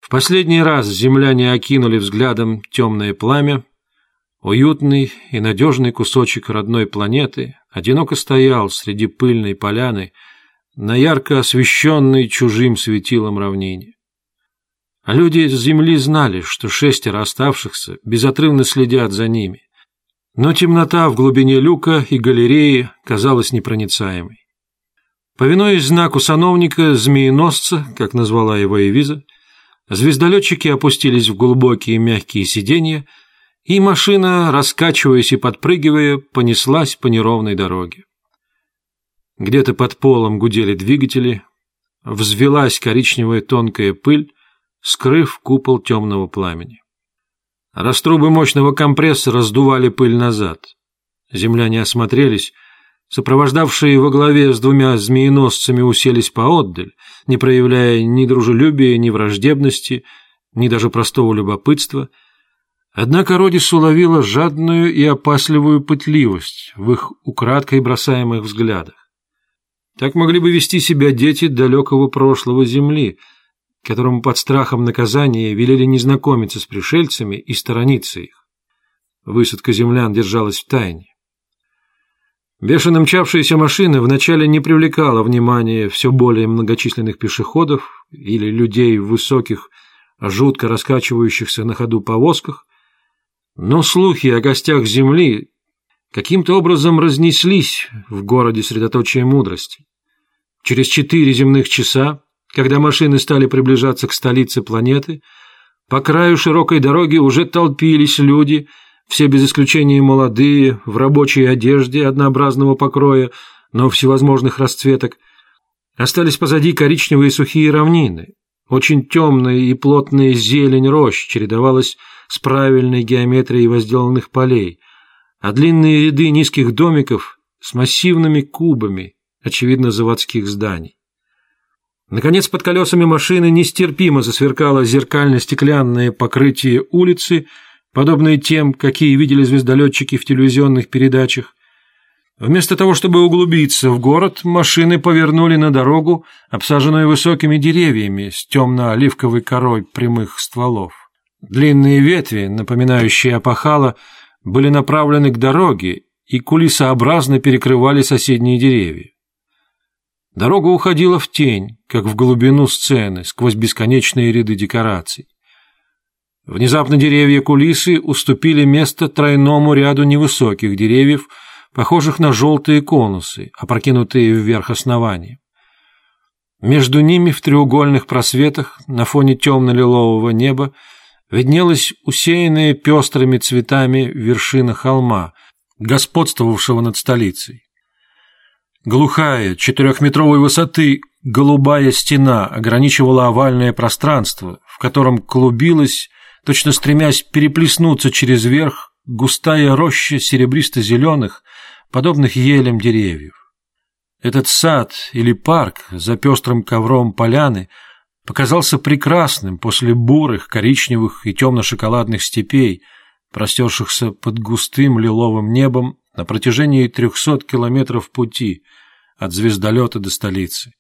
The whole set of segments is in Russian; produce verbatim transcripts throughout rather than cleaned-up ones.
В последний раз земляне окинули взглядом темное пламя. Уютный и надежный кусочек родной планеты одиноко стоял среди пыльной поляны на ярко освещенной чужим светилом равнине. А люди с земли знали, что шестеро оставшихся безотрывно следят за ними. Но темнота в глубине люка и галереи казалась непроницаемой. Повинуясь знаку сановника Змееносца, как назвала его Эвиза, звездолетчики опустились в глубокие мягкие сиденья, и машина, раскачиваясь и подпрыгивая, понеслась по неровной дороге. Где-то под полом гудели двигатели, взвелась коричневая тонкая пыль, скрыв купол темного пламени. Раструбы мощного компрессора сдували пыль назад. Земляне осмотрелись, сопровождавшие во главе с двумя змееносцами уселись поотдаль, не проявляя ни дружелюбия, ни враждебности, ни даже простого любопытства. Однако Родис уловила жадную и опасливую пытливость в их украдкой бросаемых взглядах. Так могли бы вести себя дети далекого прошлого Земли, которым под страхом наказания велели не знакомиться с пришельцами и сторониться их. Высадка землян держалась в тайне. Бешено мчавшаяся машина вначале не привлекала внимания все более многочисленных пешеходов или людей в высоких, жутко раскачивающихся на ходу повозках, но слухи о гостях Земли каким-то образом разнеслись в городе средоточия мудрости. Через четыре земных часа, когда машины стали приближаться к столице планеты, по краю широкой дороги уже толпились люди, все без исключения молодые, в рабочей одежде однообразного покроя, но всевозможных расцветок. Остались позади коричневые сухие равнины. Очень темная и плотная зелень рощ чередовалась с правильной геометрией возделанных полей, а длинные ряды низких домиков с массивными кубами, очевидно, заводских зданий. Наконец, под колесами машины нестерпимо засверкало зеркально-стеклянное покрытие улицы, подобные тем, какие видели звездолетчики в телевизионных передачах. Вместо того, чтобы углубиться в город, машины повернули на дорогу, обсаженную высокими деревьями с темно-оливковой корой прямых стволов. Длинные ветви, напоминающие опахало, были направлены к дороге и кулисообразно перекрывали соседние деревья. Дорога уходила в тень, как в глубину сцены, сквозь бесконечные ряды декораций. Внезапно деревья кулисы уступили место тройному ряду невысоких деревьев, похожих на желтые конусы, опрокинутые вверх основания. Между ними в треугольных просветах на фоне темно-лилового неба виднелась усеянная пестрыми цветами вершина холма, господствовавшего над столицей. Глухая, четырехметровой высоты голубая стена ограничивала овальное пространство, в котором клубилась, точно стремясь переплеснуться через верх, густая роща серебристо-зеленых, подобных елям деревьев. Этот сад или парк за пестрым ковром поляны показался прекрасным после бурых, коричневых и темно-шоколадных степей, простершихся под густым лиловым небом на протяжении трехсот километров пути от звездолета до столицы.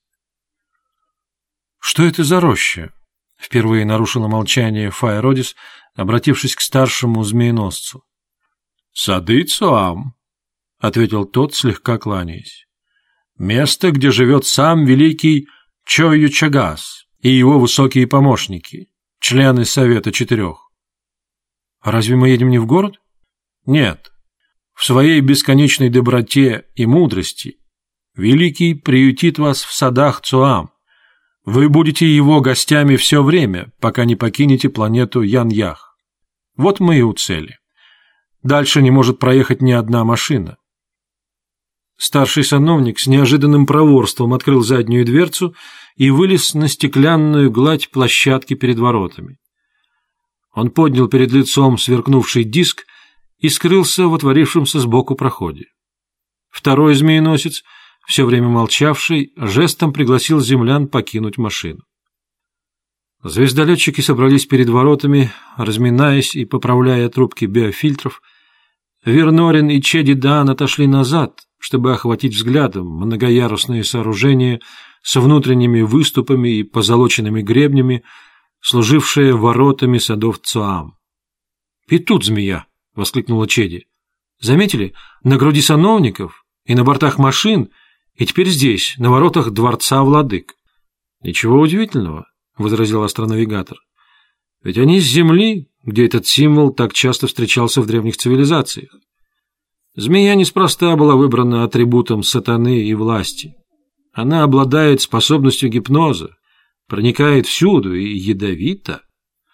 «Что это за роща?» — впервые нарушила молчание Фая Родис, обратившись к старшему змееносцу. «Сады Цуам», — ответил тот, слегка кланяясь. «Место, где живет сам великий Чойю Чагас и его высокие помощники, члены Совета Четырех». «А разве мы едем не в город?» «Нет. В своей бесконечной доброте и мудрости Великий приютит вас в садах Цуам. Вы будете его гостями все время, пока не покинете планету Ян-Ях. Вот мы и у цели. Дальше не может проехать ни одна машина». Старший сановник с неожиданным проворством открыл заднюю дверцу и вылез на стеклянную гладь площадки перед воротами. Он поднял перед лицом сверкнувший диск и скрылся в отворившемся сбоку проходе. Второй змееносец, все время молчавший, жестом пригласил землян покинуть машину. Звездолетчики собрались перед воротами, разминаясь и поправляя трубки биофильтров. Вернорин и Чеди Даан отошли назад, чтобы охватить взглядом многоярусные сооружения с внутренними выступами и позолоченными гребнями, служившая воротами садов Цоам. «И тут змея!» — воскликнула Чеди. «Заметили? На груди сановников и на бортах машин, и теперь здесь, на воротах дворца владык». «Ничего удивительного», — возразил астронавигатор. «Ведь они с Земли, где этот символ так часто встречался в древних цивилизациях. Змея неспроста была выбрана атрибутом сатаны и власти. Она обладает способностью гипноза, проникает всюду и ядовита.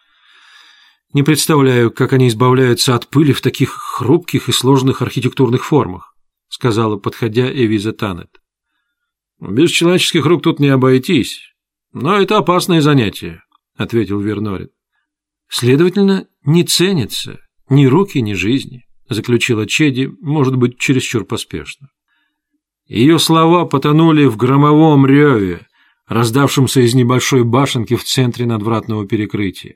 Не представляю, как они избавляются от пыли в таких хрупких и сложных архитектурных формах», — сказала, подходя, Эвиза Танет. «Без человеческих рук тут не обойтись, но это опасное занятие», — ответил Вернорин. «Следовательно, не ценятся ни руки, ни жизни», — заключила Чеди, может быть, чересчур поспешно. Ее слова потонули в громовом реве, раздавшемся из небольшой башенки в центре надвратного перекрытия.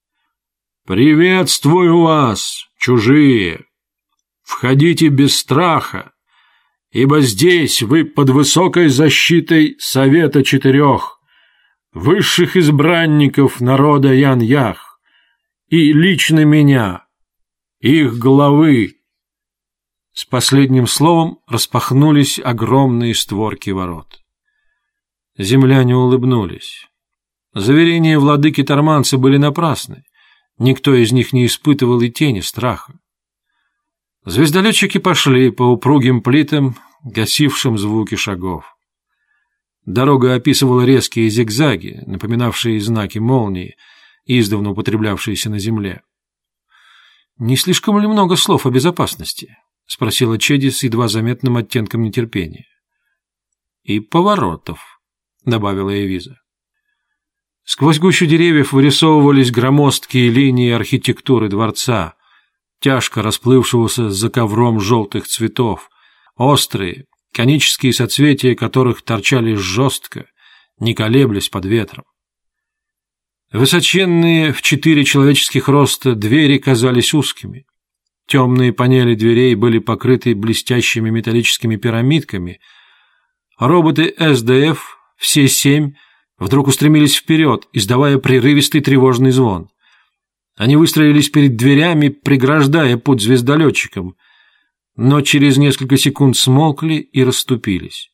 «Приветствую вас, чужие! Входите без страха, ибо здесь вы под высокой защитой Совета Четырех, высших избранников народа Ян-Ях, и лично меня, их главы». С последним словом распахнулись огромные створки ворот. Земляне улыбнулись. Заверения владыки Торманца были напрасны. Никто из них не испытывал и тени страха. Звездолетчики пошли по упругим плитам, гасившим звуки шагов. Дорога описывала резкие зигзаги, напоминавшие знаки молнии, издавна употреблявшиеся на земле. «Не слишком ли много слов о безопасности?» — спросила Чеди с едва заметным оттенком нетерпения. «И поворотов», — добавила Эвиза. Сквозь гущу деревьев вырисовывались громоздкие линии архитектуры дворца, тяжко расплывшегося за ковром желтых цветов, острые, конические соцветия которых торчали жестко, не колеблясь под ветром. Высоченные в четыре человеческих роста двери казались узкими. Темные панели дверей были покрыты блестящими металлическими пирамидками. Роботы эс дэ эф, все семь, вдруг устремились вперед, издавая прерывистый тревожный звон. Они выстроились перед дверями, преграждая путь звездолетчикам, но через несколько секунд смолкли и расступились.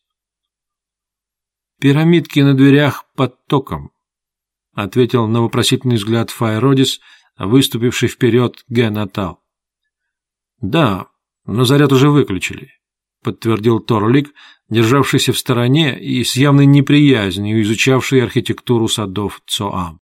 «Пирамидки на дверях под током», — ответил на вопросительный взгляд Файродис, выступивший вперед Ге-Натал. «Да, но заряд уже выключили», — подтвердил Торлик, державшийся в стороне и с явной неприязнью изучавший архитектуру садов Цоам.